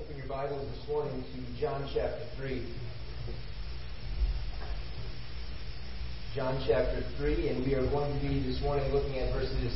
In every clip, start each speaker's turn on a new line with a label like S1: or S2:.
S1: Open your Bibles this morning to John chapter 3. John chapter 3, and we are going to be this morning looking at verses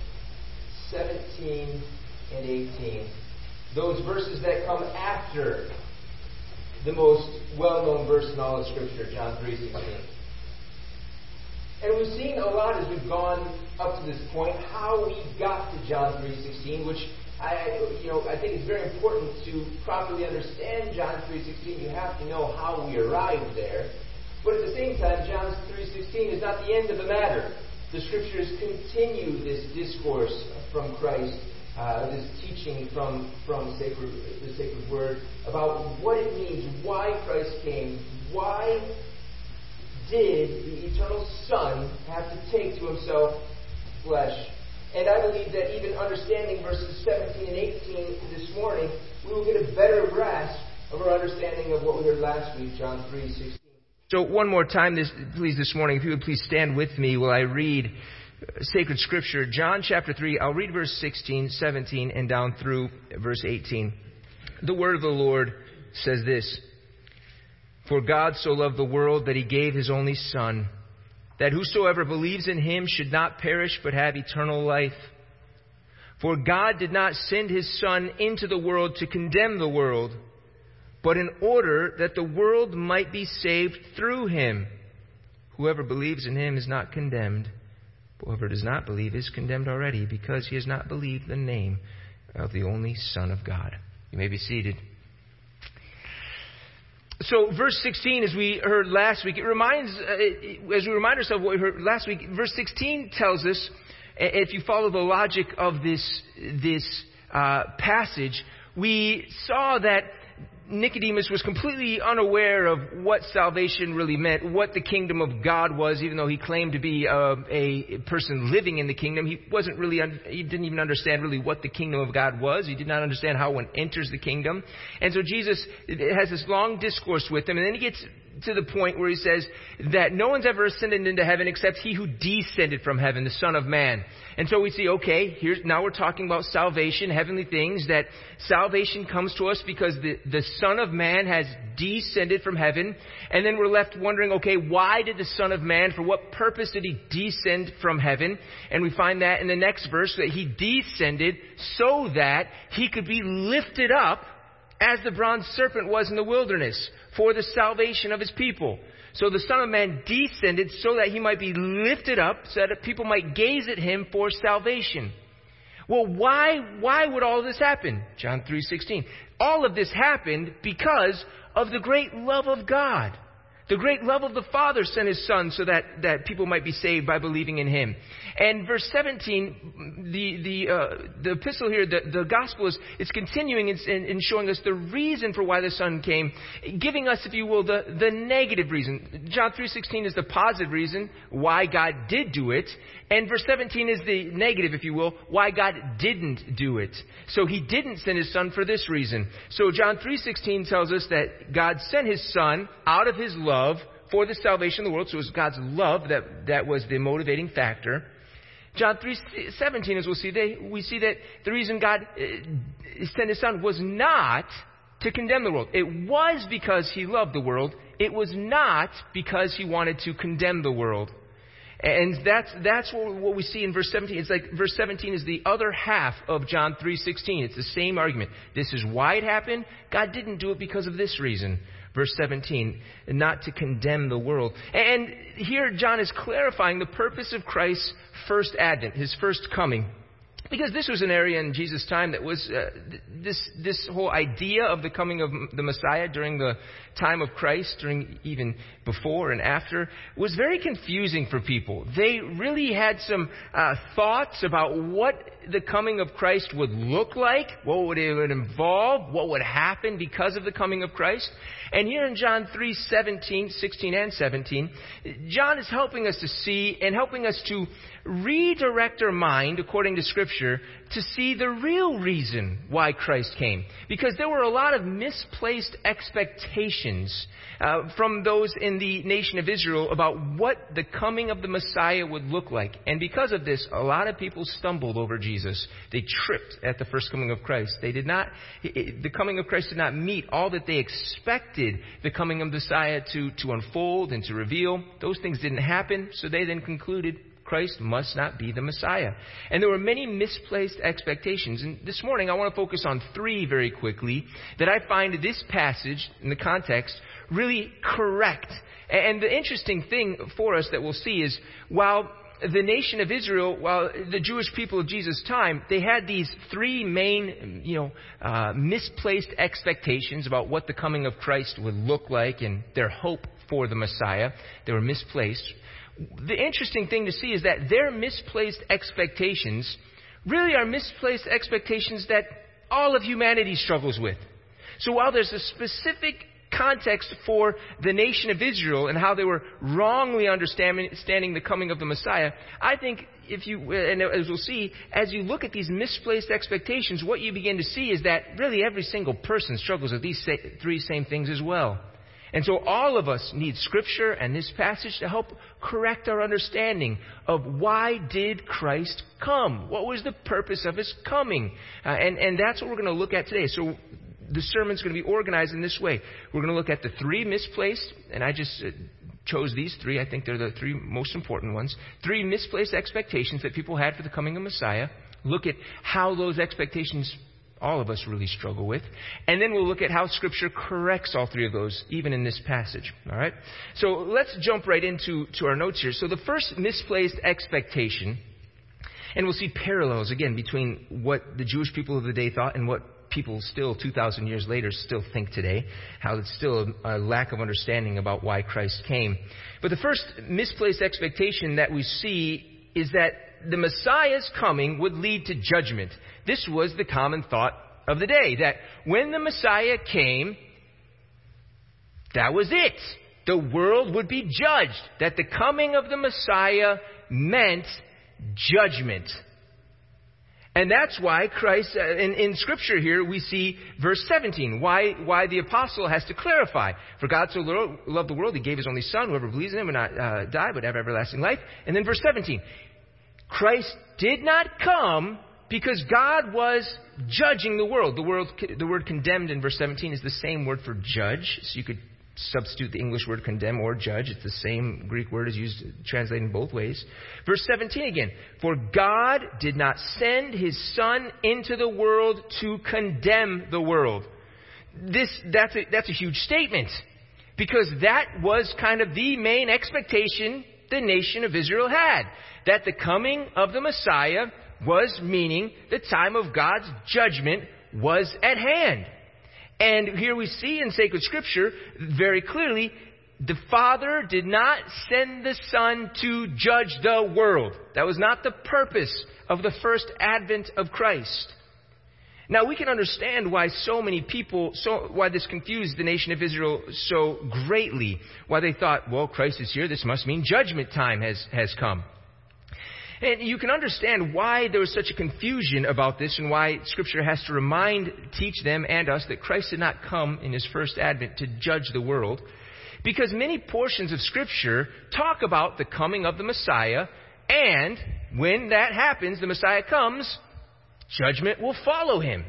S1: 17 and 18. Those verses that come after the most well-known verse in all of Scripture, John 3:16. And we've seen a lot as we've gone up to this point how we got to John 3:16, which I think it's very important to properly understand John 3:16. You have to know how we arrived there. But at the same time, John 3:16 is not the end of the matter. The Scriptures continue this discourse from Christ, this teaching from the sacred Word about what it means, why Christ came, why did the eternal Son have to take to himself flesh. And I believe that even understanding verses 17 and 18 this morning, we will get a better grasp of our understanding of what we heard last week, John 3:16. So one more time, please, this morning, if you would please stand with me while I read sacred Scripture. John chapter 3, I'll read verse 16, 17, and down through verse 18. The word of the Lord says this: For God so loved the world that he gave his only Son, that whosoever believes in him should not perish but have eternal life. For God did not send his Son into the world to condemn the world, but in order that the world might be saved through him. Whoever believes in him is not condemned, but whoever does not believe is condemned already, because he has not believed the name of the only Son of God. You may be seated. So verse 16, as we heard last week, as we remind ourselves of what we heard last week, verse 16 tells us, if you follow the logic of this passage, we saw that Nicodemus was completely unaware of what salvation really meant, what the kingdom of God was, even though he claimed to be a person living in the kingdom. He didn't even understand really what the kingdom of God was. He did not understand how one enters the kingdom. And so Jesus has this long discourse with him, and then he gets to the point where he says that no one's ever ascended into heaven except he who descended from heaven, the Son of Man. And so we see, okay, now we're talking about salvation, heavenly things, that salvation comes to us because the Son of Man has descended from heaven. And then we're left wondering, okay, why did the Son of Man, for what purpose did he descend from heaven? And we find that in the next verse, that he descended so that he could be lifted up as the bronze serpent was in the wilderness, for the salvation of his people. So the Son of Man descended so that he might be lifted up, so that people might gaze at him for salvation. Well, why would all this happen? John 3:16. All of this happened because of the great love of God. The great love of the Father sent his Son so that people might be saved by believing in him. And verse 17, the epistle here, the gospel is continuing in showing us the reason for why the Son came, giving us, if you will, the negative reason. John 3:16 is the positive reason why God did do it. And verse 17 is the negative, if you will, why God didn't do it. So he didn't send his Son for this reason. So John 3:16 tells us that God sent his Son out of his love for the salvation of the world. So it was God's love that was the motivating factor. John 3:17, as we see that the reason God sent his Son was not to condemn the world. It was because he loved the world. It was not because he wanted to condemn the world. And that's what we see in verse 17. It's like verse 17 is the other half of John 3:16. It's the same argument. This is why it happened. God didn't do it because of this reason. Verse 17, not to condemn the world. And here John is clarifying the purpose of Christ's first advent, his first coming. Because this was an area in Jesus' time that was this whole idea of the coming of the Messiah during the time of Christ, during even before and after, was very confusing for people. They really had some thoughts about what the coming of Christ would look like, what would it involve, what would happen because of the coming of Christ. And here in John 3:16 and 17, John is helping us to see and helping us to redirect our mind according to Scripture Scripture to see the real reason why Christ came. Because there were a lot of misplaced expectations from those in the nation of Israel about what the coming of the Messiah would look like. And because of this, a lot of people stumbled over Jesus. They tripped at the first coming of Christ. The coming of Christ did not meet all that they expected the coming of the Messiah to unfold and to reveal. Those things didn't happen, so they then concluded Christ must not be the Messiah. And there were many misplaced expectations. And this morning I want to focus on three very quickly that I find this passage in the context really correct. And the interesting thing for us that we'll see is while the nation of Israel, while the Jewish people of Jesus' time, they had these three main, misplaced expectations about what the coming of Christ would look like and their hope for the Messiah. They were misplaced. The interesting thing to see is that their misplaced expectations really are misplaced expectations that all of humanity struggles with. So while there's a specific context for the nation of Israel and how they were wrongly understanding the coming of the Messiah, I think and as we'll see, as you look at these misplaced expectations, what you begin to see is that really every single person struggles with these three same things as well. And so all of us need Scripture and this passage to help correct our understanding of why did Christ come? What was the purpose of His coming? And that's what we're going to look at today. So the sermon's going to be organized in this way. We're going to look at the three misplaced, and I just chose these three. I think they're the three most important ones. Three misplaced expectations that people had for the coming of Messiah. Look at how those expectations all of us really struggle with. And then we'll look at how Scripture corrects all three of those, even in this passage. All right? So let's jump right into our notes here. So the first misplaced expectation, and we'll see parallels, again, between what the Jewish people of the day thought and what people still, 2,000 years later, still think today, how it's still a lack of understanding about why Christ came. But the first misplaced expectation that we see is that the Messiah's coming would lead to judgment. This was the common thought of the day, that when the Messiah came, that was it. The world would be judged. That the coming of the Messiah meant judgment. And that's why Christ, in Scripture here, we see verse 17, why the apostle has to clarify. For God so loved the world, He gave His only Son. Whoever believes in Him will not die, but have everlasting life. And then verse 17, Christ did not come because God was judging the world. The word condemned in verse 17 is the same word for judge. So you could substitute the English word condemn or judge. It's the same Greek word is used, translated both ways. Verse 17 again. For God did not send His Son into the world to condemn the world. That's a huge statement. Because that was kind of the main expectation the nation of Israel had. That the coming of the Messiah was meaning the time of God's judgment was at hand. And here we see in sacred Scripture very clearly, the Father did not send the Son to judge the world. That was not the purpose of the first advent of Christ. Now we can understand why why this confused the nation of Israel so greatly. Why they thought, well, Christ is here, this must mean judgment time has come. And you can understand why there was such a confusion about this and why Scripture has to teach them and us that Christ did not come in His first advent to judge the world. Because many portions of Scripture talk about the coming of the Messiah, and when that happens, the Messiah comes, judgment will follow Him.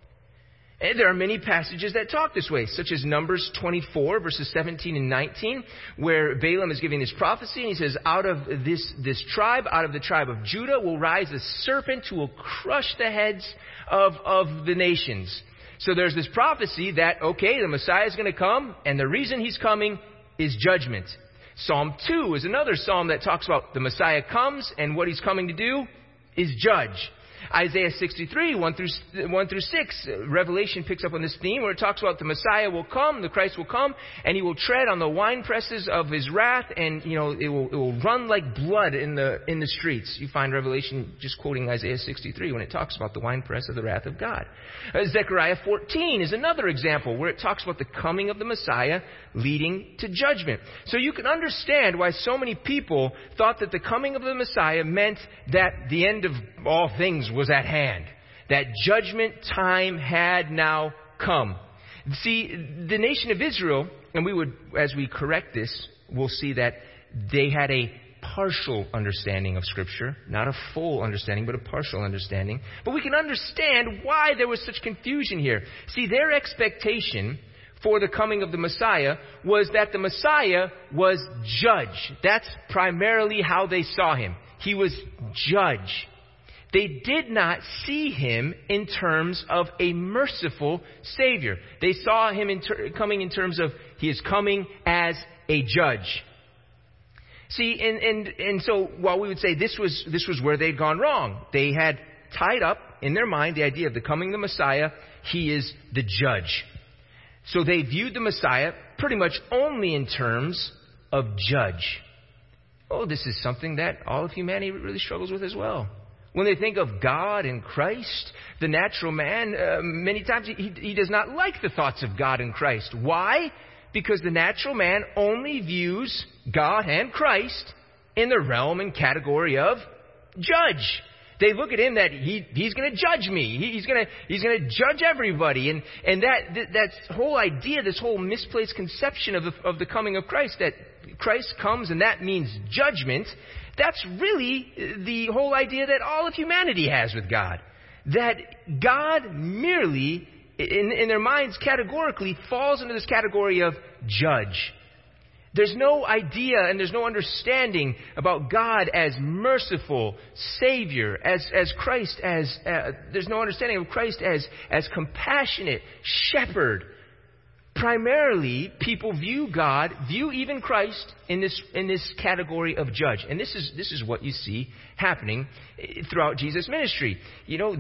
S1: And there are many passages that talk this way, such as Numbers 24, verses 17 and 19, where Balaam is giving this prophecy, and he says, out of this tribe, out of the tribe of Judah, will rise a serpent who will crush the heads of the nations. So there's this prophecy that, okay, the Messiah is going to come, and the reason He's coming is judgment. Psalm 2 is another psalm that talks about the Messiah comes, and what He's coming to do is judge. Isaiah 63, 1 through 6, Revelation picks up on this theme where it talks about the Messiah will come, the Christ will come, and He will tread on the winepresses of His wrath, and it will run like blood in the streets. You find Revelation just quoting Isaiah 63 when it talks about the winepress of the wrath of God. Zechariah 14 is another example where it talks about the coming of the Messiah leading to judgment. So you can understand why so many people thought that the coming of the Messiah meant that the end of all things times was at hand. That judgment time had now come. See, the nation of Israel, and we would, as we correct this, we'll see that they had a partial understanding of Scripture. Not a full understanding, but a partial understanding. But we can understand why there was such confusion here. See, their expectation for the coming of the Messiah was that the Messiah was judge. That's primarily how they saw him. He was judge. They did not see him in terms of a merciful Savior. They saw him coming in terms of he is coming as a judge. See, and so while we would say this was where they'd gone wrong, they had tied up in their mind the idea of the coming of the Messiah. He is the judge. So they viewed the Messiah pretty much only in terms of judge. Oh, this is something that all of humanity really struggles with as well. When they think of God and Christ, the natural man, many times he does not like the thoughts of God and Christ. Why? Because the natural man only views God and Christ in the realm and category of judge. They look at him that he's going to judge me. He's going to judge everybody. And that whole idea, this whole misplaced conception of the coming of Christ, that Christ comes and that means judgment, that's really the whole idea that all of humanity has with God. That God merely, in their minds categorically, falls into this category of judge. There's no idea and there's no understanding about God as merciful Savior, as Christ, there's no understanding of Christ as compassionate shepherd. Primarily, people view even Christ in this category of judge. And this is what you see happening throughout Jesus' ministry. You know,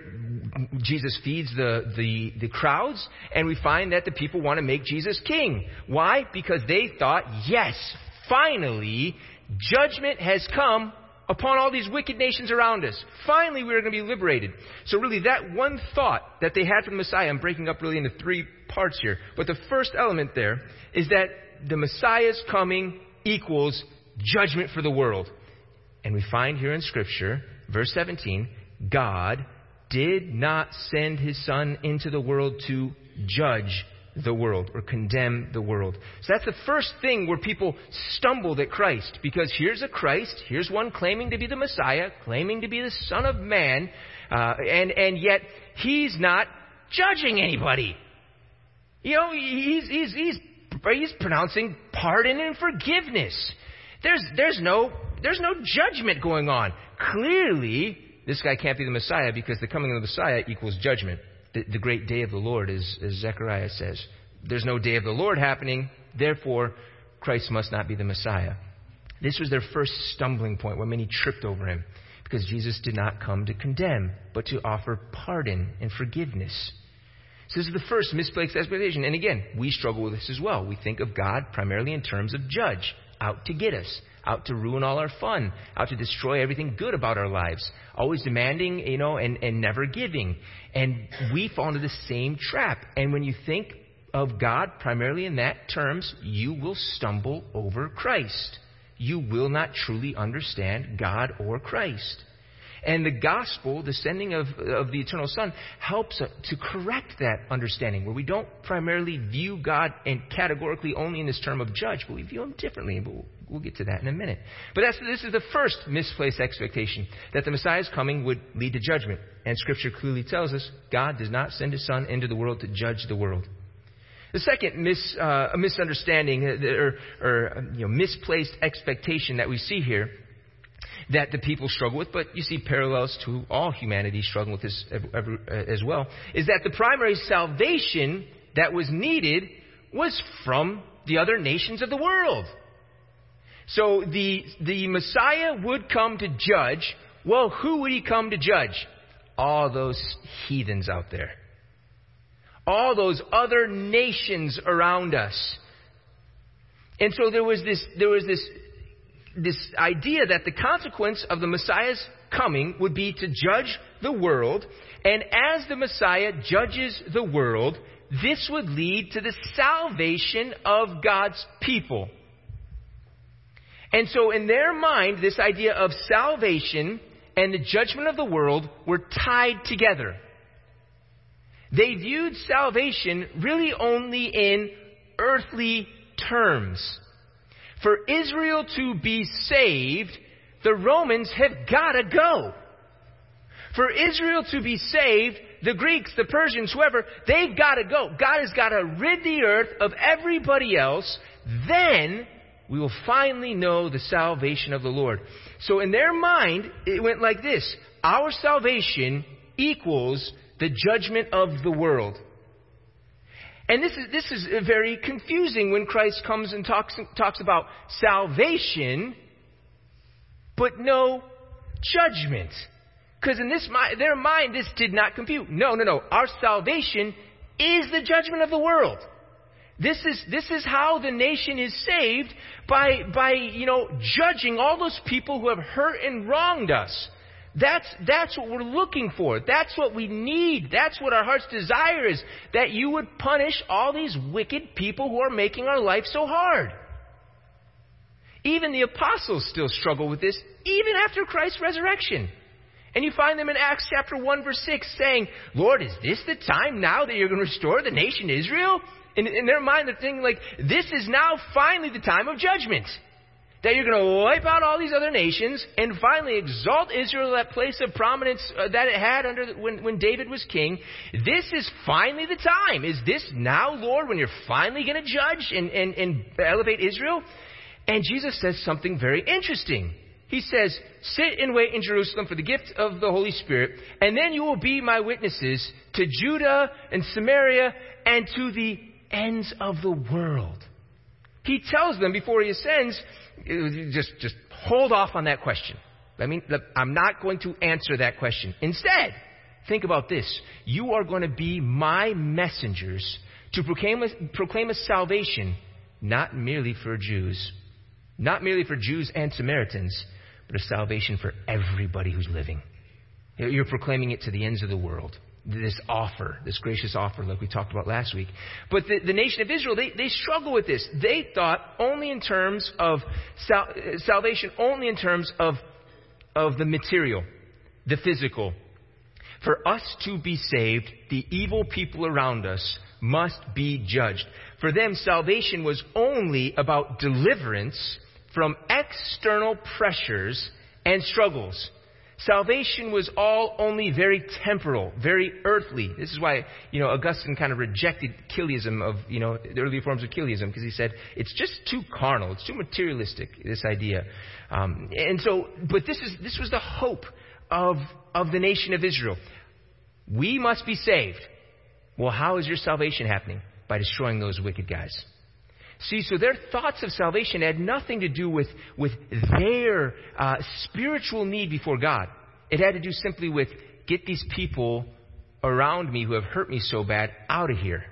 S1: Jesus feeds the crowds, and we find that the people want to make Jesus king. Why? Because they thought, yes, finally, judgment has come upon all these wicked nations around us. Finally, we are going to be liberated. So really, that one thought that they had for the Messiah, I'm breaking up really into three parts here. But the first element there is that the Messiah's coming equals judgment for the world. And we find here in Scripture, verse 17, God did not send his Son into the world to judge the world or condemn the world. So that's the first thing where people stumbled at Christ, because here's a Christ, here's one claiming to be the Messiah, claiming to be the Son of Man, and yet he's not judging anybody. You know, he's pronouncing pardon and forgiveness. There's no judgment going on. Clearly, this guy can't be the Messiah, because the coming of the Messiah equals judgment. The great day of the Lord, as Zechariah says. There's no day of the Lord happening, therefore Christ must not be the Messiah. This was their first stumbling point, where many tripped over him, because Jesus did not come to condemn, but to offer pardon and forgiveness. So this is the first misplaced expectation. And again, we struggle with this as well. We think of God primarily in terms of judge, out to get us, out to ruin all our fun, out to destroy everything good about our lives, always demanding, and never giving. And we fall into the same trap. And when you think of God primarily in that terms, you will stumble over Christ. You will not truly understand God or Christ. And the gospel, the sending of the eternal Son, helps to correct that understanding, where we don't primarily view God and categorically only in this term of judge, but we view him differently. But we'll get to that in a minute. But this is the first misplaced expectation, that the Messiah's coming would lead to judgment. And Scripture clearly tells us God does not send his Son into the world to judge the world. The second misunderstanding or misplaced expectation that we see here, that the people struggle with, but you see parallels to all humanity struggling with this as well, is that the primary salvation that was needed was from the other nations of the world. So the Messiah would come to judge. Well, who would he come to judge? All those heathens out there. All those other nations around us. And so there was this idea that the consequence of the Messiah's coming would be to judge the world. And as the Messiah judges the world, this would lead to the salvation of God's people. And so in their mind, this idea of salvation and the judgment of the world were tied together. They viewed salvation really only in earthly terms. For Israel to be saved, the Romans have got to go. For Israel to be saved, the Greeks, the Persians, whoever, they've got to go. God has got to rid the earth of everybody else. Then we will finally know the salvation of the Lord. So in their mind, it went like this. Our salvation equals the judgment of the world. And this is very confusing when Christ comes and talks about salvation, but no judgment. Because in their mind, this did not compute. No. Our salvation is the judgment of the world. This is how the nation is saved by judging all those people who have hurt and wronged us. That's what we're looking for. That's what we need. That's what our heart's desire is. That you would punish all these wicked people who are making our life so hard. Even the apostles still struggle with this, even after Christ's resurrection. And you find them in Acts chapter 1 verse 6 saying, Lord, is this the time now that you're going to restore the nation Israel? In their mind, they're thinking like, this is now finally the time of judgment. That you're going to wipe out all these other nations and finally exalt Israel to that place of prominence that it had when David was king. This is finally the time. Is this now, Lord, when you're finally going to judge and elevate Israel? And Jesus says something very interesting. He says, sit and wait in Jerusalem for the gift of the Holy Spirit, and then you will be my witnesses to Judah and Samaria and to the ends of the world. He tells them before he ascends, just hold off on that question. I'm not going to answer that question. Instead, think about this. You are going to be my messengers to proclaim a salvation, not merely for Jews and Samaritans, but a salvation for everybody who's living. You're proclaiming it to the ends of the world. This offer, this gracious offer like we talked about last week. But the nation of Israel, they struggle with this. They thought only in terms of salvation, only in terms of the material, the physical. For us to be saved, the evil people around us must be judged. For them, salvation was only about deliverance from external pressures and struggles. Salvation was all only very temporal, very earthly. This is why, Augustine kind of rejected Chiliasm the early forms of Chiliasm, because he said it's just too carnal, it's too materialistic, this idea. But this was the hope of the nation of Israel. We must be saved. Well, how is your salvation happening? By destroying those wicked guys. See, so their thoughts of salvation had nothing to do with their spiritual need before God. It had to do simply with, get these people around me who have hurt me so bad out of here.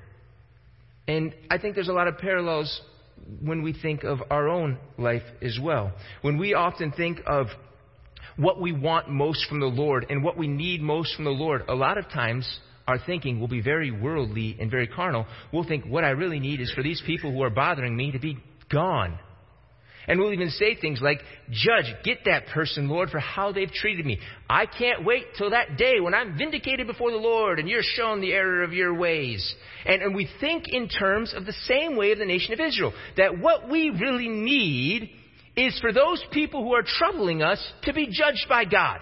S1: And I think there's a lot of parallels when we think of our own life as well. When we often think of what we want most from the Lord and what we need most from the Lord, a lot of times our thinking will be very worldly and very carnal. We'll think, what I really need is for these people who are bothering me to be gone. And we'll even say things like, Judge, get that person, Lord, for how they've treated me. I can't wait till that day when I'm vindicated before the Lord and you're shown the error of your ways. And we think in terms of the same way of the nation of Israel, that what we really need is for those people who are troubling us to be judged by God.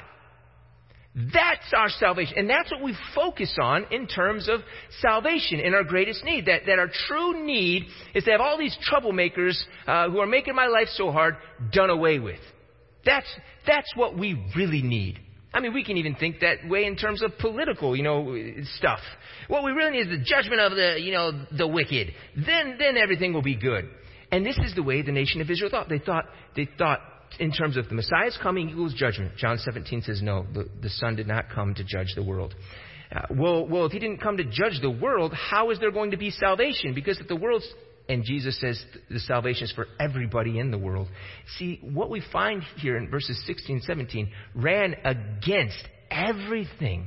S1: That's our salvation. And that's what we focus on in terms of salvation in our greatest need. That our true need is to have all these troublemakers who are making my life so hard done away with. That's what we really need. I mean, we can even think that way in terms of political, stuff. What we really need is the judgment of the wicked. Then everything will be good. And this is the way the nation of Israel thought. They thought in terms of the Messiah's coming equals judgment. John 17 says, no, the Son did not come to judge the world. Well, if he didn't come to judge the world, how is there going to be salvation? Because if the world's, and Jesus says the salvation is for everybody in the world. See, what we find here in verses 16 and 17 ran against everything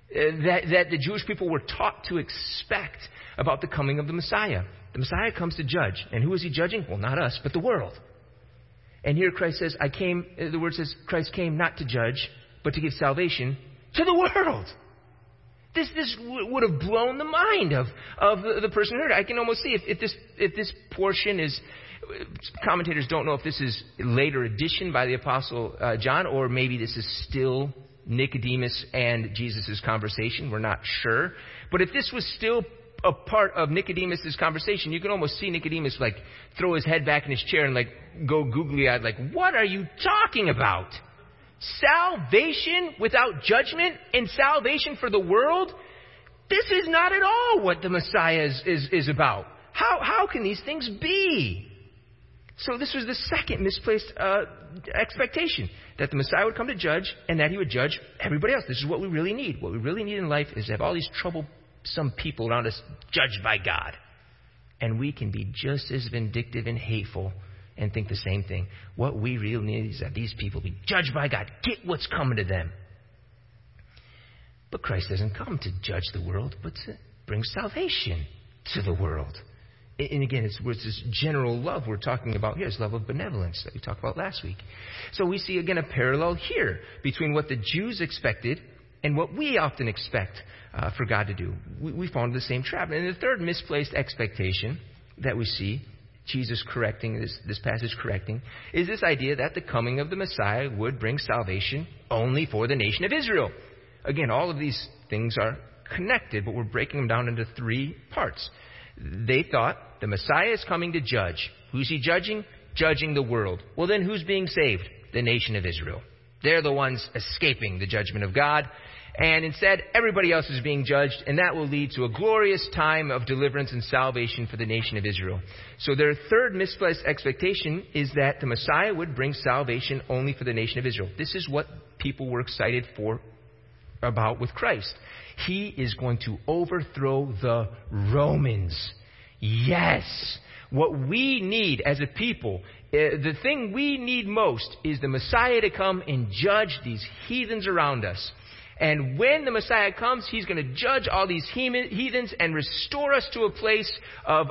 S1: that the Jewish people were taught to expect about the coming of the Messiah. The Messiah comes to judge. And who is he judging? Well, not us, but the world. And here Christ says, the word says, Christ came not to judge, but to give salvation to the world. This would have blown the mind of the person who heard it. I can almost see if this portion is, commentators don't know if this is a later addition by the Apostle John, or maybe this is still Nicodemus and Jesus' conversation. We're not sure. But if this was still a part of Nicodemus' conversation, you can almost see Nicodemus like throw his head back in his chair and like go googly-eyed, like, what are you talking about? Salvation without judgment and salvation for the world? This is not at all what the Messiah is about. How can these things be? So this was the second misplaced expectation, that the Messiah would come to judge and that he would judge everybody else. This is what we really need. What we really need in life is to have all these troublesome people around us judged by God. And we can be just as vindictive and hateful and think the same thing. What we really need is that these people be judged by God. Get what's coming to them. But Christ doesn't come to judge the world, but to bring salvation to the world. And again, it's this general love we're talking about here, this love of benevolence that we talked about last week. So we see, again, a parallel here between what the Jews expected and what we often expect for God to do. We fall into the same trap. And the third misplaced expectation that we see Jesus correcting, this passage correcting, is this idea that the coming of the Messiah would bring salvation only for the nation of Israel. Again, all of these things are connected, but we're breaking them down into three parts. They thought the Messiah is coming to judge. Who's he judging? Judging the world. Well, then who's being saved? The nation of Israel. They're the ones escaping the judgment of God. And instead, everybody else is being judged, and that will lead to a glorious time of deliverance and salvation for the nation of Israel. So their third misplaced expectation is that the Messiah would bring salvation only for the nation of Israel. This is what people were excited about with Christ. He is going to overthrow the Romans. Yes. What we need as a people, the thing we need most is the Messiah to come and judge these heathens around us. And when the Messiah comes, he's going to judge all these heathens and restore us to a place of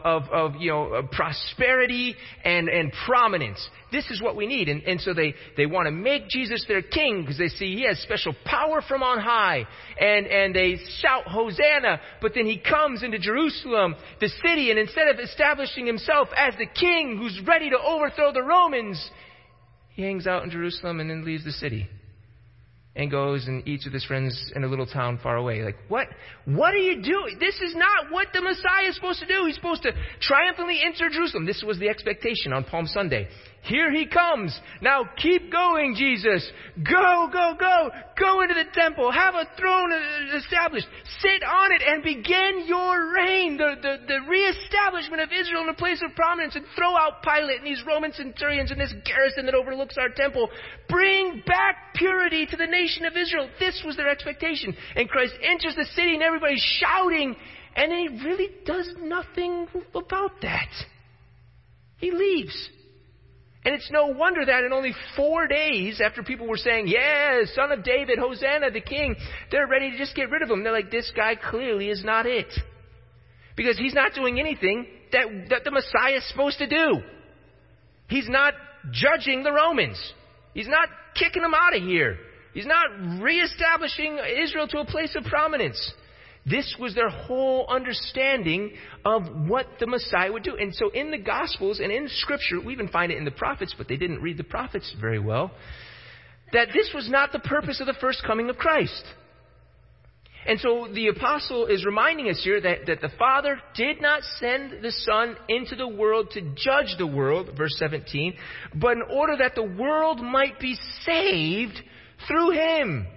S1: prosperity and prominence. This is what we need. And so they want to make Jesus their king because they see he has special power from on high. And they shout, Hosanna. But then he comes into Jerusalem, the city, and instead of establishing himself as the king who's ready to overthrow the Romans, he hangs out in Jerusalem and then leaves the city and goes and eats with his friends in a little town far away. Like, what are you doing? This is not what the Messiah is supposed to do. He's supposed to triumphantly enter Jerusalem. This was the expectation on Palm Sunday. Here he comes. Now keep going, Jesus. Go, go, go. Go into the temple. Have a throne established. Sit on it and begin your reign. The reestablishment of Israel in a place of prominence, and throw out Pilate and these Roman centurions and this garrison that overlooks our temple. Bring back purity to the nation of Israel. This was their expectation. And Christ enters the city and everybody's shouting, and then he really does nothing about that. He leaves. And it's no wonder that in only 4 days after people were saying, yes, Son of David, Hosanna, the King, they're ready to just get rid of him. They're like, this guy clearly is not it. Because he's not doing anything that the Messiah is supposed to do. He's not judging the Romans. He's not kicking them out of here. He's not reestablishing Israel to a place of prominence. This was their whole understanding of what the Messiah would do. And so in the Gospels and in Scripture, we even find it in the prophets, but they didn't read the prophets very well, that this was not the purpose of the first coming of Christ. And so the apostle is reminding us here that the Father did not send the Son into the world to judge the world, verse 17, but in order that the world might be saved through him.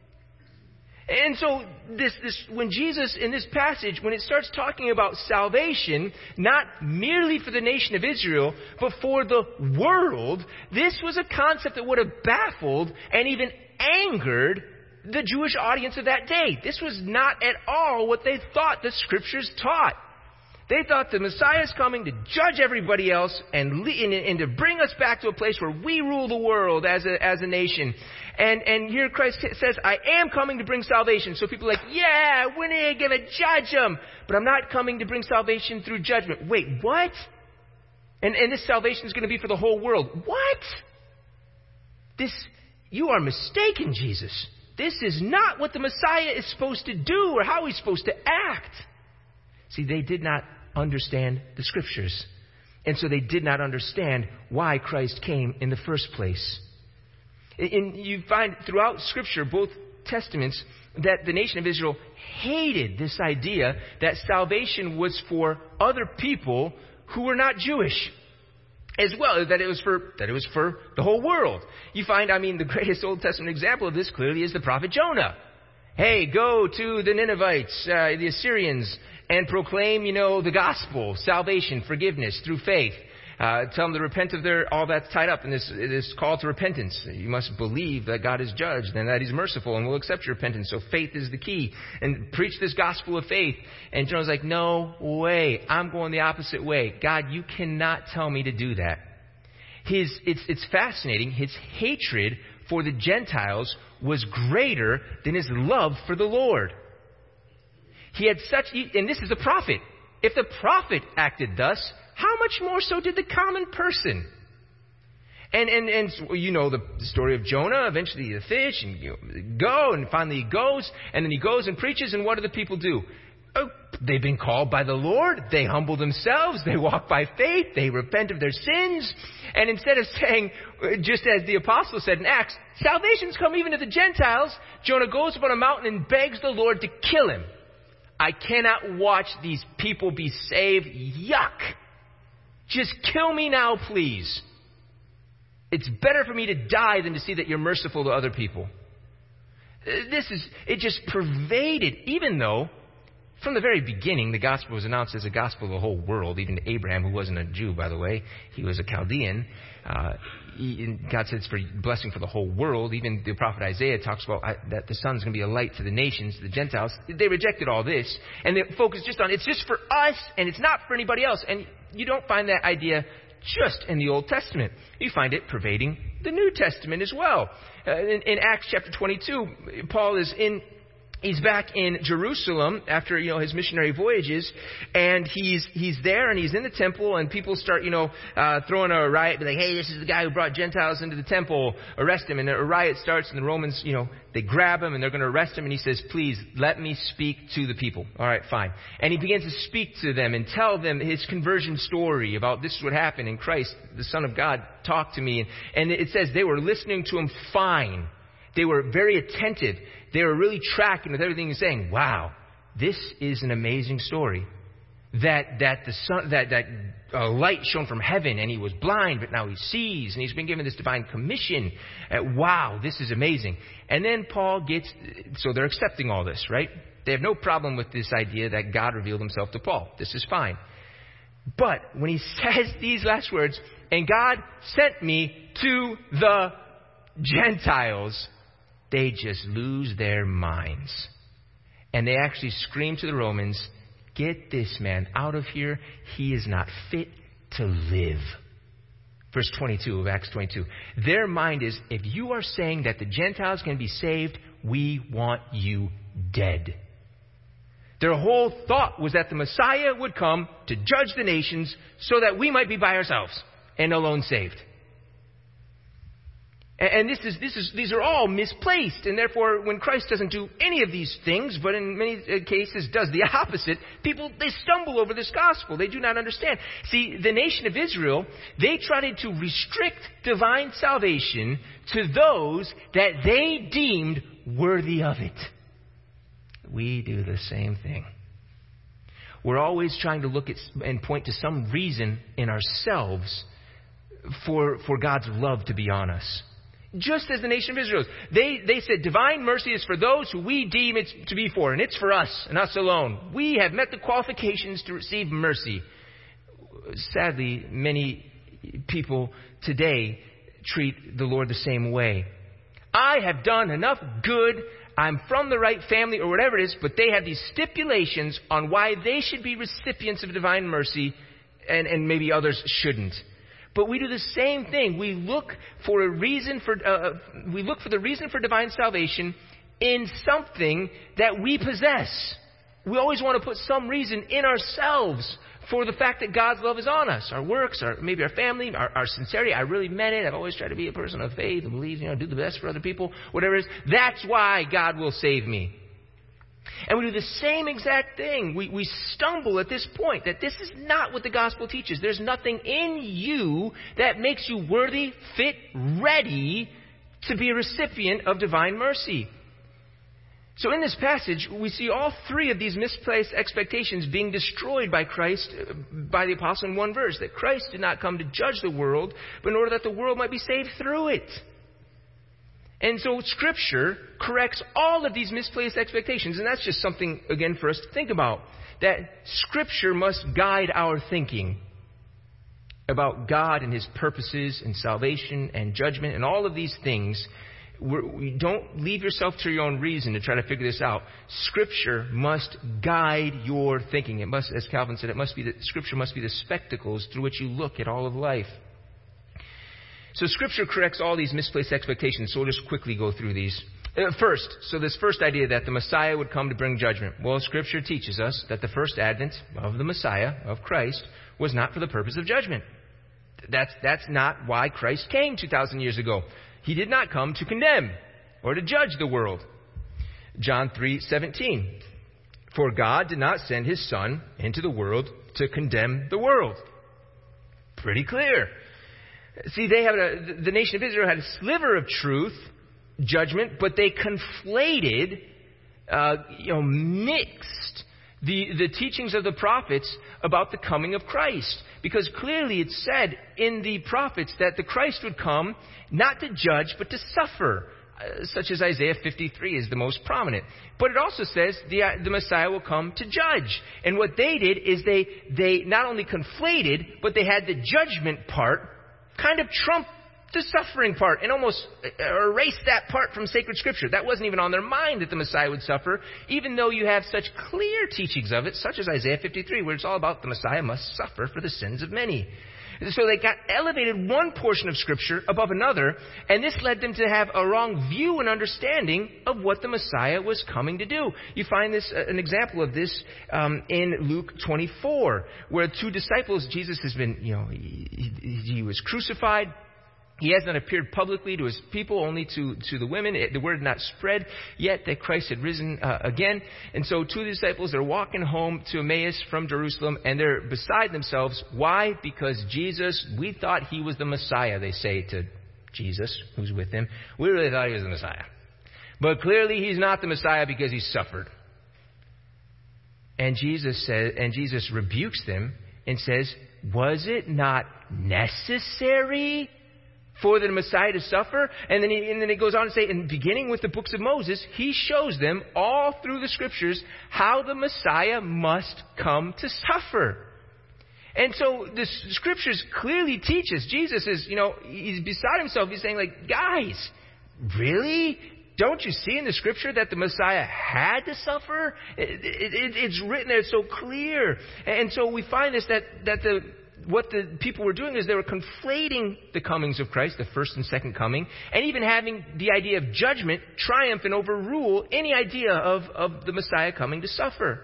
S1: And so when Jesus, in this passage, when it starts talking about salvation, not merely for the nation of Israel, but for the world, this was a concept that would have baffled and even angered the Jewish audience of that day. This was not at all what they thought the Scriptures taught. They thought the Messiah is coming to judge everybody else and to bring us back to a place where we rule the world as a nation. And here Christ says, I am coming to bring salvation. So people are like, yeah, when are you going to judge them? But I'm not coming to bring salvation through judgment. Wait, what? And this salvation is going to be for the whole world. What? You are mistaken, Jesus. This is not what the Messiah is supposed to do or how he's supposed to act. See, they did not understand the Scriptures. And so they did not understand why Christ came in the first place. And you find throughout Scripture, both Testaments, that the nation of Israel hated this idea that salvation was for other people who were not Jewish. As well, that it was for the whole world. You find, the greatest Old Testament example of this clearly is the prophet Jonah. Hey, go to the Ninevites, the Assyrians, and proclaim, the gospel, salvation, forgiveness through faith. Tell them to repent of all that's tied up in this call to repentance. You must believe that God is judged and that he's merciful and will accept your repentance. So faith is the key. And preach this gospel of faith. And Jonah's like, no way. I'm going the opposite way. God, you cannot tell me to do that. It's fascinating. His hatred for the Gentiles was greater than his love for the Lord. He had and this is a prophet. If the prophet acted thus, how much more so did the common person? And the story of Jonah, eventually the fish, and go, and finally he goes, and then he goes and preaches, and what do the people do? Oh, they've been called by the Lord, they humble themselves, they walk by faith, they repent of their sins, and instead of saying, just as the apostle said in Acts, salvation's come even to the Gentiles, Jonah goes up on a mountain and begs the Lord to kill him. I cannot watch these people be saved. Yuck! Just kill me now, please. It's better for me to die than to see that you're merciful to other people. It just pervaded, even though from the very beginning the gospel was announced as a gospel of the whole world, even to Abraham, who wasn't a Jew, by the way. He was a Chaldean. God said it's for blessing for the whole world. Even the prophet Isaiah talks about that the son's going to be a light to the nations, the Gentiles. They rejected all this, and they focused just on it's just for us, and it's not for anybody else. And you don't find that idea just in the Old Testament. You find it pervading the New Testament as well. In Acts chapter 22, Paul he's back in Jerusalem after, his missionary voyages, and he's there and he's in the temple, and people start, throwing a riot, be like, hey, this is the guy who brought Gentiles into the temple, arrest him. And a riot starts, and the Romans, they grab him and they're going to arrest him, and he says, please let me speak to the people. All right, fine. And he begins to speak to them and tell them his conversion story about this is what happened in Christ, the Son of God, talked to me. And it says they were listening to him fine. They were very attentive. They were really tracking with everything he's saying. Wow, this is an amazing story. That the sun, that a light shone from heaven, and he was blind, but now he sees, and he's been given this divine commission. Wow, this is amazing. And then Paul so they're accepting all this, right? They have no problem with this idea that God revealed himself to Paul. This is fine. But when he says these last words, and God sent me to the Gentiles, they just lose their minds. And they actually scream to the Romans, get this man out of here. He is not fit to live. Verse 22 of Acts 22. Their mind is, if you are saying that the Gentiles can be saved, we want you dead. Their whole thought was that the Messiah would come to judge the nations so that we might be by ourselves and alone saved. And these are all misplaced. And therefore, when Christ doesn't do any of these things, but in many cases does the opposite, people, they stumble over this gospel. They do not understand. See, the nation of Israel, they tried to restrict divine salvation to those that they deemed worthy of it. We do the same thing. We're always trying to look at and point to some reason in ourselves for God's love to be on us. Just as the nation of Israel. They said divine mercy is for those who we deem it to be for, and it's for us and us alone. We have met the qualifications to receive mercy. Sadly, many people today treat the Lord the same way. I have done enough good, I'm from the right family, or whatever it is, but they have these stipulations on why they should be recipients of divine mercy, and maybe others shouldn't. But we do the same thing. We look for the reason for divine salvation in something that we possess. We always want to put some reason in ourselves for the fact that God's love is on us, our works, maybe our family, our sincerity. I really meant it. I've always tried to be a person of faith and believes, do the best for other people, whatever it is. That's why God will save me. And we do the same exact thing. We stumble at this point that this is not what the gospel teaches. There's nothing in you that makes you worthy, fit, ready to be a recipient of divine mercy. So in this passage, we see all three of these misplaced expectations being destroyed by Christ, by the apostle in one verse. That Christ did not come to judge the world, but in order that the world might be saved through it. And so Scripture corrects all of these misplaced expectations. And that's just something, again, for us to think about. That Scripture must guide our thinking about God and His purposes and salvation and judgment and all of these things. Don't leave yourself to your own reason to try to figure this out. Scripture must guide your thinking. It must, as Calvin said, Scripture must be the spectacles through which you look at all of life. So Scripture corrects all these misplaced expectations. So we'll just quickly go through these. This first idea that the Messiah would come to bring judgment. Well, Scripture teaches us that the first advent of the Messiah, of Christ, was not for the purpose of judgment. That's not why Christ came 2,000 years ago. He did not come to condemn or to judge the world. John 3:17. For God did not send His Son into the world to condemn the world. Pretty clear. See, the nation of Israel had a sliver of truth, judgment, but they conflated, mixed the teachings of the prophets about the coming of Christ. Because clearly it said in the prophets that the Christ would come not to judge, but to suffer, such as Isaiah 53 is the most prominent. But it also says the Messiah will come to judge. And what they did is they not only conflated, but they had the judgment part kind of trump the suffering part and almost erase that part from sacred Scripture. That wasn't even on their mind that the Messiah would suffer, even though you have such clear teachings of it, such as Isaiah 53, where it's all about the Messiah must suffer for the sins of many. So they got elevated one portion of Scripture above another, and this led them to have a wrong view and understanding of what the Messiah was coming to do. You find an example of this in Luke 24, where two disciples, Jesus has been, he was crucified. He has not appeared publicly to his people, only to the women. The word had not spread yet that Christ had risen again. And so two of the disciples are walking home to Emmaus from Jerusalem, and they're beside themselves. Why? Because Jesus, we thought He was the Messiah, they say to Jesus, who's with them. We really thought He was the Messiah. But clearly He's not the Messiah because He suffered. And Jesus rebukes them and says, was it not necessary for the Messiah to suffer? And then he goes on to say, and beginning with the books of Moses, He shows them all through the Scriptures how the Messiah must come to suffer. And so the Scriptures clearly teach us. Jesus is, He's beside Himself. He's saying, guys, really? Don't you see in the Scripture that the Messiah had to suffer? It's written there. It's so clear. And so we find this, what the people were doing is they were conflating the comings of Christ, the first and second coming, and even having the idea of judgment triumph and overrule any idea of the Messiah coming to suffer.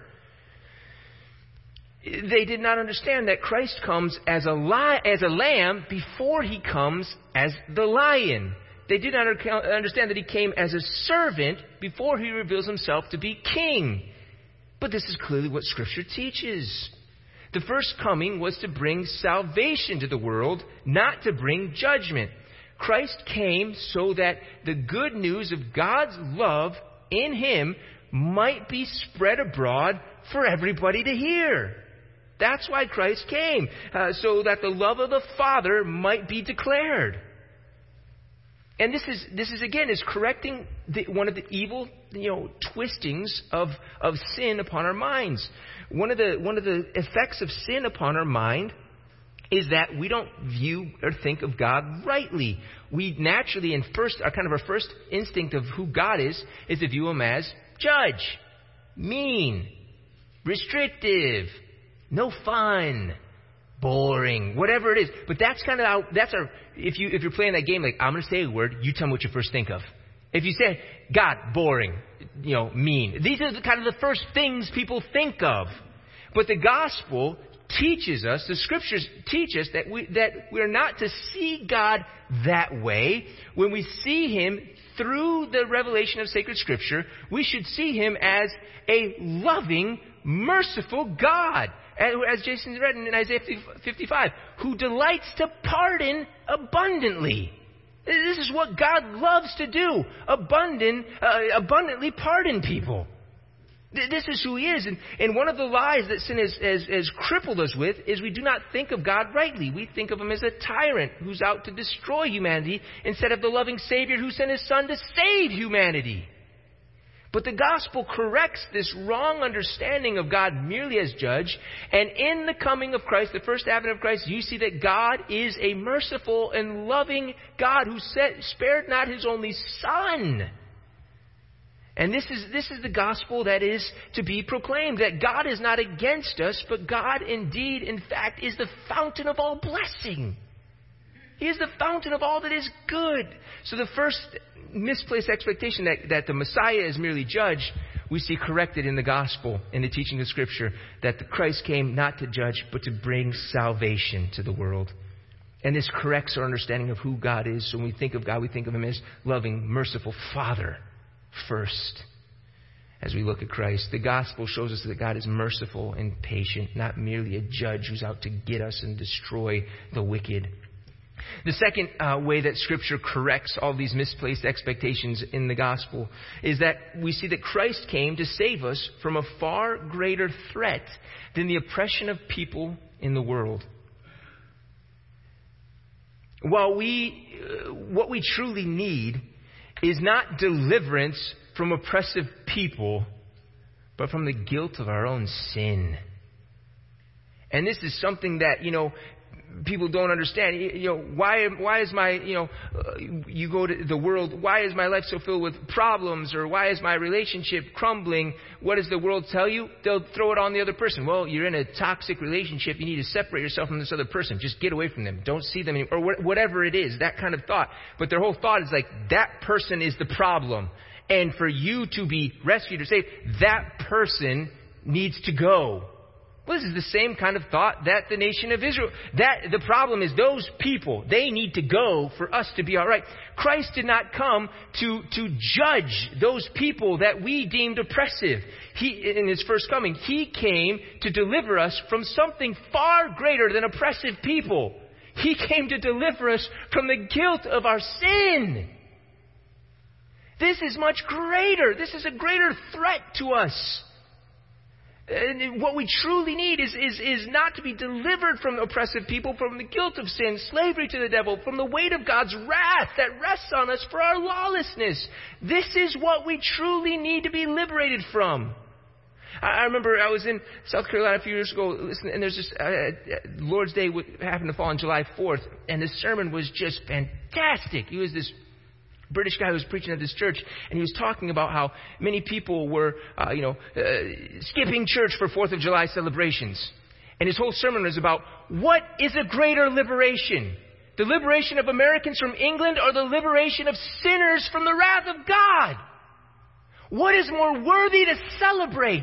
S1: They did not understand that Christ comes as a lamb before He comes as the lion. They did not understand that He came as a servant before He reveals Himself to be king. But this is clearly what Scripture teaches. The first coming was to bring salvation to the world, not to bring judgment. Christ came so that the good news of God's love in Him might be spread abroad for everybody to hear. That's why Christ came, so that the love of the Father might be declared. And this is correcting one of the evil, twistings of sin upon our minds. One of the effects of sin upon our mind is that we don't view or think of God rightly. We naturally, our first instinct of who God is to view Him as judge, mean, restrictive, no fun, boring, whatever it is. But that's if you're playing that game, I'm going to say a word, you tell me what you first think of. If you say, God, boring, mean. These are the first things people think of. But the gospel teaches us, the Scriptures teach us that we're not to see God that way. When we see Him through the revelation of sacred Scripture, we should see Him as a loving, merciful God. As Jason read in Isaiah 55, who delights to pardon abundantly. This is what God loves to do, abundantly pardon people. This is who He is. And one of the lies that sin has crippled us with is we do not think of God rightly. We think of Him as a tyrant who's out to destroy humanity instead of the loving Savior who sent His Son to save humanity. But the gospel corrects this wrong understanding of God merely as judge. And in the coming of Christ, the first advent of Christ, you see that God is a merciful and loving God who spared not His only Son. And this is the gospel that is to be proclaimed, that God is not against us, but God indeed, in fact, is the fountain of all blessing. He is the fountain of all that is good. So the first misplaced expectation that the Messiah is merely judge, we see corrected in the gospel, in the teaching of Scripture, that the Christ came not to judge, but to bring salvation to the world. And this corrects our understanding of who God is. So when we think of God, we think of Him as loving, merciful Father first. As we look at Christ, the gospel shows us that God is merciful and patient, not merely a judge who's out to get us and destroy the wicked. The second way that Scripture corrects all these misplaced expectations in the gospel is that we see that Christ came to save us from a far greater threat than the oppression of people in the world. While what we truly need is not deliverance from oppressive people, but from the guilt of our own sin. And this is something that, people don't understand. Why is my, you go to the world, why is my life so filled with problems? Or why is my relationship crumbling? What does the world tell you? They'll throw it on the other person. Well, you're in a toxic relationship. You need to separate yourself from this other person. Just get away from them. Don't see them anymore. Or whatever it is, that kind of thought. But their whole thought is like, that person is the problem. And for you to be rescued or saved, that person needs to go. Well, this is the same kind of thought that the nation of Israel, that the problem is those people, they need to go for us to be all right. Christ did not come to judge those people that we deemed oppressive. In His first coming, He came to deliver us from something far greater than oppressive people. He came to deliver us from the guilt of our sin. This is much greater. This is a greater threat to us. And what we truly need is not to be delivered from oppressive people, from the guilt of sin, slavery to the devil, from the weight of God's wrath that rests on us for our lawlessness. This is what we truly need to be liberated from. I remember I was in South Carolina a few years ago, and there's this Lord's Day happened to fall on July 4th, and the sermon was just fantastic. He was this British guy who was preaching at this church, and he was talking about how many people were, skipping church for 4th of July celebrations. And his whole sermon was about what is a greater liberation? The liberation of Americans from England or the liberation of sinners from the wrath of God? What is more worthy to celebrate?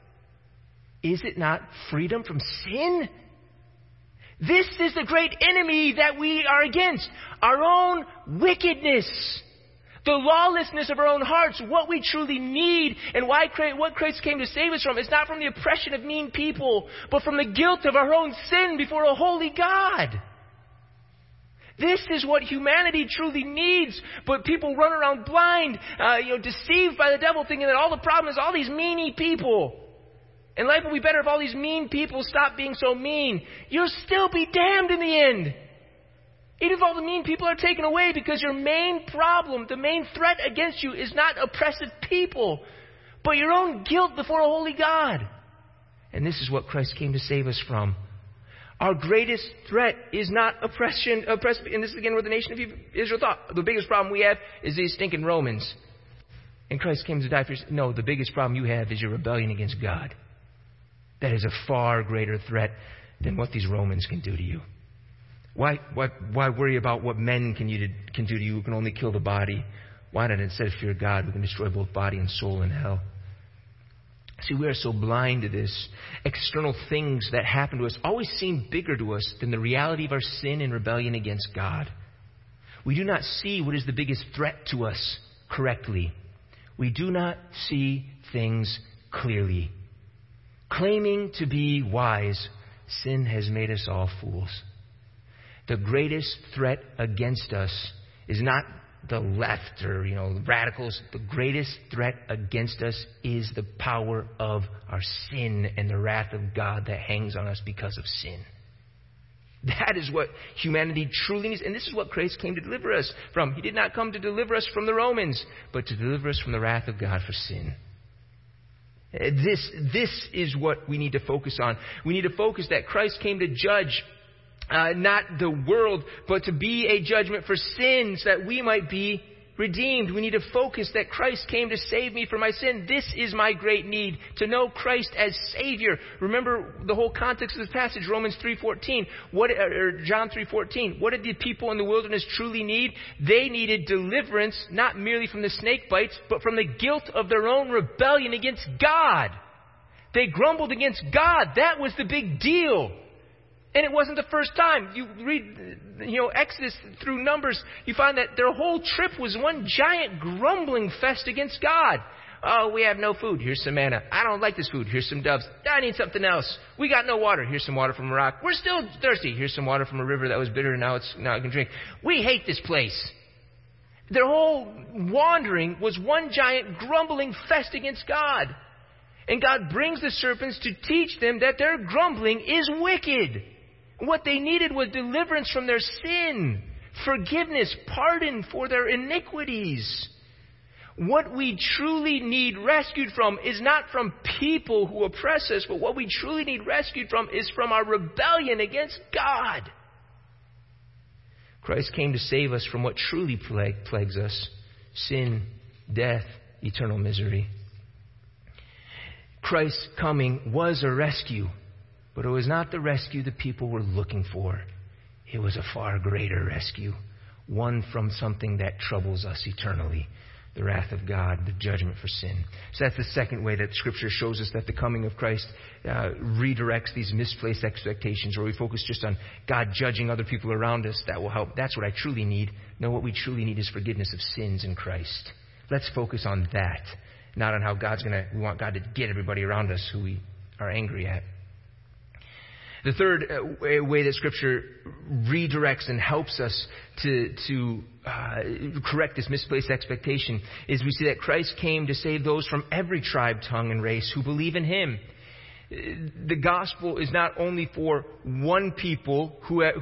S1: Is it not freedom from sin? This is the great enemy that we are against. Our own wickedness. The lawlessness of our own hearts. What we truly need and what Christ came to save us from is not from the oppression of mean people, but from the guilt of our own sin before a holy God. This is what humanity truly needs. But people run around blind, deceived by the devil, thinking that all the problem is all these meanie people. And life will be better if all these mean people stop being so mean. You'll still be damned in the end. Even if all the mean people are taken away, because your main problem, the main threat against you is not oppressive people, but your own guilt before a holy God. And this is what Christ came to save us from. Our greatest threat is not oppression, and this is again what the nation of Israel thought. The biggest problem we have is these stinking Romans. And Christ came to die for us. No, the biggest problem you have is your rebellion against God. That is a far greater threat than what these Romans can do to you. Why worry about what men can do to you who can only kill the body? Why not instead fear God who can destroy both body and soul in hell? See, we are so blind to this. External things that happen to us always seem bigger to us than the reality of our sin and rebellion against God. We do not see what is the biggest threat to us correctly. We do not see things clearly. Claiming to be wise, sin has made us all fools. The greatest threat against us is not the left or, the radicals. The greatest threat against us is the power of our sin and the wrath of God that hangs on us because of sin. That is what humanity truly needs. And this is what Christ came to deliver us from. He did not come to deliver us from the Romans, but to deliver us from the wrath of God for sin. This is what we need to focus on. We need to focus that Christ came to judge not the world, but to be a judgment for sins that we might be redeemed. We need to focus that Christ came to save me from my sin. This is my great need, to know Christ as Savior. Remember the whole context of this passage, Romans 3:14, or John 3:14. What did the people in the wilderness truly need? They needed deliverance, not merely from the snake bites, but from the guilt of their own rebellion against God. They grumbled against God. That was the big deal. And it wasn't the first time. You read, Exodus through Numbers, you find that their whole trip was one giant grumbling fest against God. Oh, we have no food. Here's some manna. I don't like this food. Here's some doves. I need something else. We got no water. Here's some water from a rock. We're still thirsty. Here's some water from a river that was bitter and now I can drink. We hate this place. Their whole wandering was one giant grumbling fest against God. And God brings the serpents to teach them that their grumbling is wicked. What they needed was deliverance from their sin, forgiveness, pardon for their iniquities. What we truly need rescued from is not from people who oppress us, but what we truly need rescued from is from our rebellion against God. Christ came to save us from what truly plagues us: sin, death, eternal misery. Christ's coming was a rescue. But it was not the rescue the people were looking for. It was a far greater rescue. One from something that troubles us eternally. The wrath of God, the judgment for sin. So that's the second way that Scripture shows us that the coming of Christ redirects these misplaced expectations, where we focus just on God judging other people around us. That will help. That's what I truly need. No, what we truly need is forgiveness of sins in Christ. Let's focus on that. Not on how we want God to get everybody around us who we are angry at. The third way that Scripture redirects and helps us to correct this misplaced expectation is we see that Christ came to save those from every tribe, tongue, and race who believe in Him. The gospel is not only for one people who are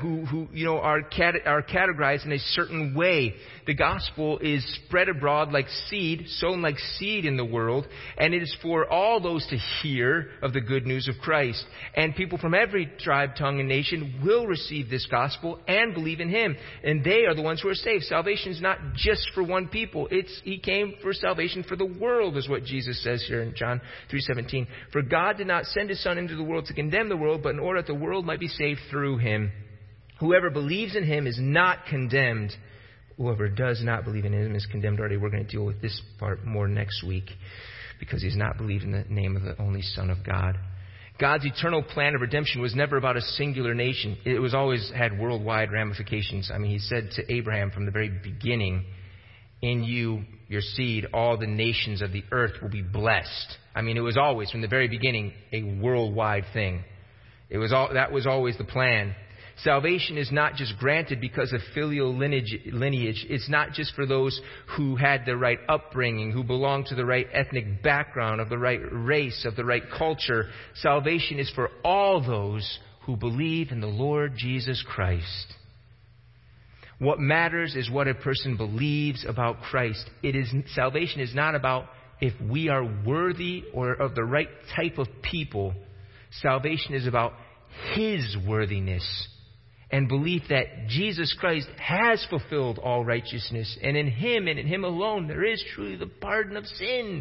S1: categorized in a certain way. The gospel is spread abroad like seed, sown like seed in the world, and it is for all those to hear of the good news of Christ. And people from every tribe, tongue, and nation will receive this gospel and believe in Him. And they are the ones who are saved. Salvation is not just for one people. He came for salvation for the world, is what Jesus says here in John 3:17. For God did not send His Son into the world to condemn the world, but in order that the world might be saved through Him. Whoever believes in Him is not condemned. Whoever does not believe in Him is condemned already. We're going to deal with this part more next week, because he's not believed in the name of the only Son of God. God's eternal plan of redemption was never about a singular nation. It was always had worldwide ramifications. I mean, He said to Abraham from the very beginning, in you, your seed, all the nations of the earth will be blessed. I mean, it was always, from the very beginning, a worldwide thing. That was always the plan. Salvation is not just granted because of filial lineage. It's not just for those who had the right upbringing, who belong to the right ethnic background, of the right race, of the right culture. Salvation is for all those who believe in the Lord Jesus Christ. What matters is what a person believes about Christ. Salvation is not about if we are worthy or of the right type of people. Salvation is about His worthiness and belief that Jesus Christ has fulfilled all righteousness. And in Him and in Him alone, there is truly the pardon of sin.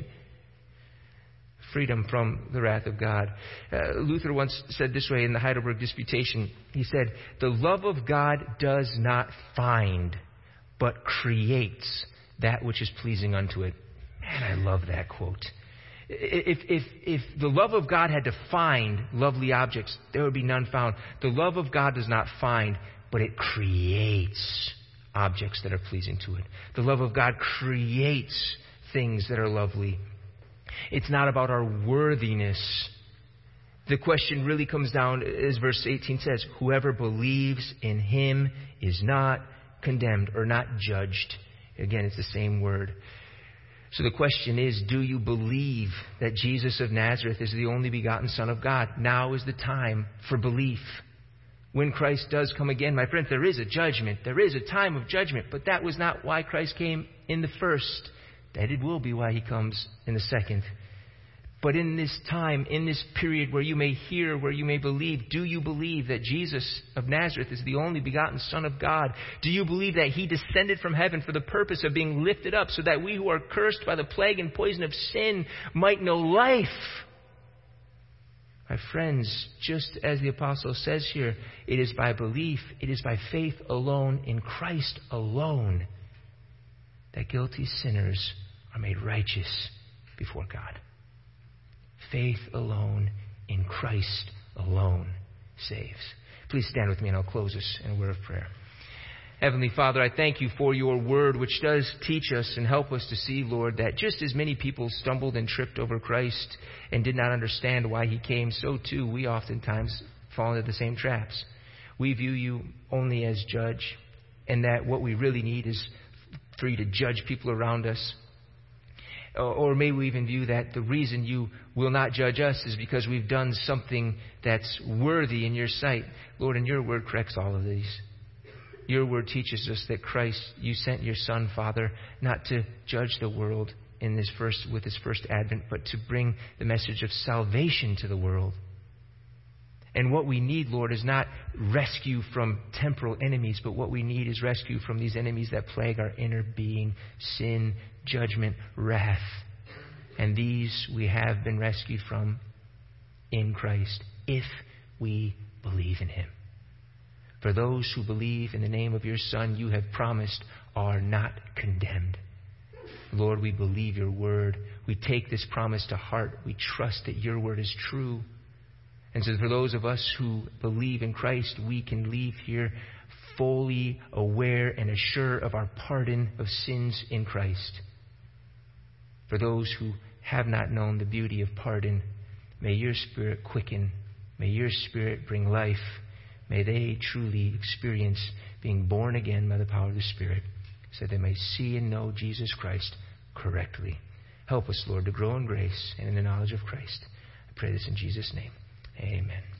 S1: Freedom from the wrath of God. Luther once said this way in the Heidelberg Disputation. He said, "The love of God does not find, but creates that which is pleasing unto it." Man, I love that quote. If the love of God had to find lovely objects, there would be none found. The love of God does not find, but it creates objects that are pleasing to it. The love of God creates things that are lovely. It's not about our worthiness. The question really comes down, as verse 18 says, whoever believes in him is not condemned or not judged. Again, it's the same word. So the question is, do you believe that Jesus of Nazareth is the only begotten Son of God? Now is the time for belief. When Christ does come again, my friends, there is a judgment. There is a time of judgment. But that was not why Christ came in the first. That it will be why he comes in the second. But in this time, in this period where you may hear, where you may believe, do you believe that Jesus of Nazareth is the only begotten Son of God? Do you believe that he descended from heaven for the purpose of being lifted up so that we who are cursed by the plague and poison of sin might know life? My friends, just as the apostle says here, it is by belief, it is by faith alone, in Christ alone, that guilty sinners are made righteous before God. Faith alone in Christ alone saves. Please stand with me and I'll close this in a word of prayer. Heavenly Father, I thank you for your word, which does teach us and help us to see, Lord, that just as many people stumbled and tripped over Christ and did not understand why he came, so too we oftentimes fall into the same traps. We view you only as judge, and that what we really need is for you to judge people around us. Or may we even view that the reason you will not judge us is because we've done something that's worthy in your sight. Lord, and your word corrects all of these. Your word teaches us that Christ, you sent your Son, Father, not to judge the world with his first advent, but to bring the message of salvation to the world. And what we need, Lord, is not rescue from temporal enemies, but what we need is rescue from these enemies that plague our inner being: sin, judgment, wrath. And these we have been rescued from in Christ, if we believe in him. For those who believe in the name of your Son, you have promised, are not condemned. Lord, we believe your word. We take this promise to heart. We trust that your word is true. And so for those of us who believe in Christ, we can leave here fully aware and assured of our pardon of sins in Christ. For those who have not known the beauty of pardon, may your Spirit quicken. May your Spirit bring life. May they truly experience being born again by the power of the Spirit, so they may see and know Jesus Christ correctly. Help us, Lord, to grow in grace and in the knowledge of Christ. I pray this in Jesus' name. Amen.